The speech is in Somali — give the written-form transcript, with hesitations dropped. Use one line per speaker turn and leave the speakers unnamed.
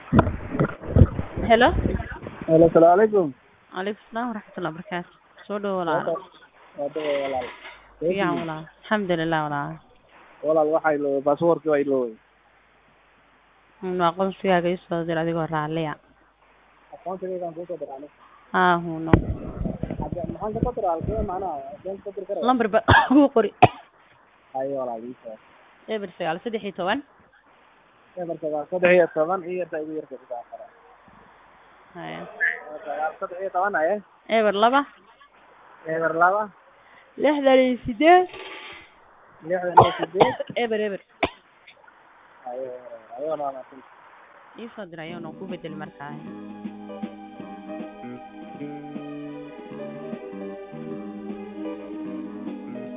Hello.
Hello, السلام عليكم.
عليكم السلام ورحمة الله وبركاته. soo dhow walaal.
Wada walaal.
Fiican
Eedii
walaal. Alxamdulilah walaal.
walaal waxay loo baasaboorkii way loo.
Aqoonsigaaga ii soo dir adigoo raaliya.
Aqoonsigayga ku soo diraan.
Huno.
Hadda maxaan ka qodraa halkee macnaha been ka dir karo.
lambar ba ugu qori.
Ay walaal ii soo.
eber 9 13
Eberka 13 iyo igu yarka ka qara.
haya
13 ay
eber 2
eber 2
68
68
eber
ayo walaal.
ii soo dir ayuu ku bedel markaa.